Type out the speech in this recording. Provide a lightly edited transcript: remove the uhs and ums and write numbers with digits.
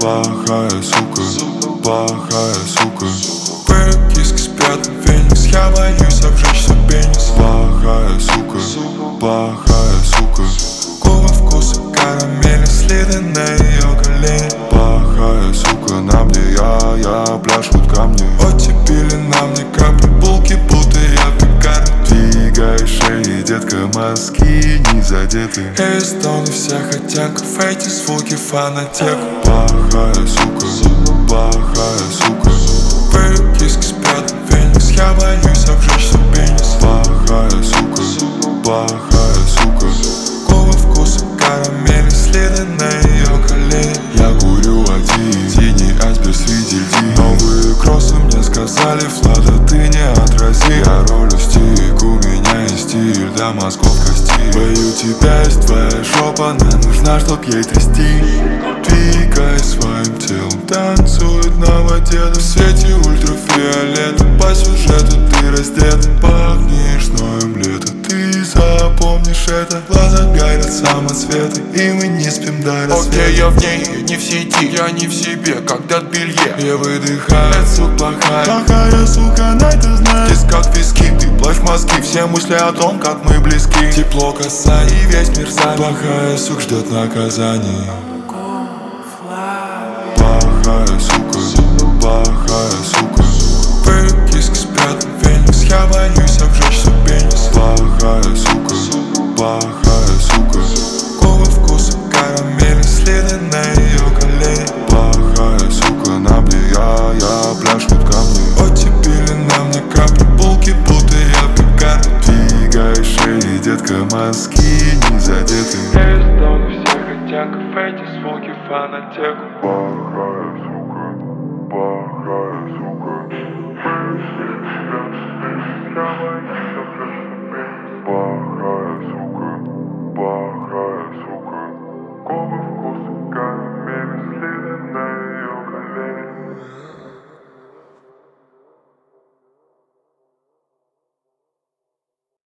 плохая сука, плохая сука. Твои киски спят на феникс, я боюсь обжечься пенис. Плохая сука, плохая сука. Губы вкуса карамели, следы на ее колени. Плохая сука, на мне я пляшут камни. Оттепили на мне капли, булки, будто я пекарь. Двигай шеи, детка, мозги не задеты. Эстоны все хотят в эти звуки фанатек. Плохая сука, плохая сука. Твои киски спят на феникс, я боюсь обжечься пенис. Плохая сука, плохая сука. Губы вкуса карамели, следы на ее колени. Я курю один, синий айсберг среди льдин. Новые кроссы мне сказали, Влада, ты не отрази. Я ролю стик, у меня есть стиль для мозгов кости. Бою тебя, есть твоя жопа, она нужна, чтоб ей трясти. Двигай своим телом, танцует на воде. В свете ультрафиолета, по сюжету ты раздета. Пахнешь ноем лета, ты запомнишь это. Глаза горят самоцветы, и мы не спим до рассвета. Окей, я в ней, не в сети, я не в себе, как дат белье. Я выдыхаю, сука, плохая. Плохая сука, она это знает. Здесь как виски, ты плачь мозги. Все мысли о том, как мы близки. Тепло касаний, весь мир занят. Плохая сука ждет наказания. Плохая сука, плохая сука. Твои киски спят на феникс, я боюсь обжечься пенис. Плохая сука, плохая сука. Губы вкуса карамели, следы на ее колени. Плохая сука, на мне я пляшут камни. Оттепили на мне капли, булки, будто я пекарь. Двигай шеи, детка, мозги не задеты. Эстоны все хотят в эти звуки фанатек. Плохая сука, плохая сука.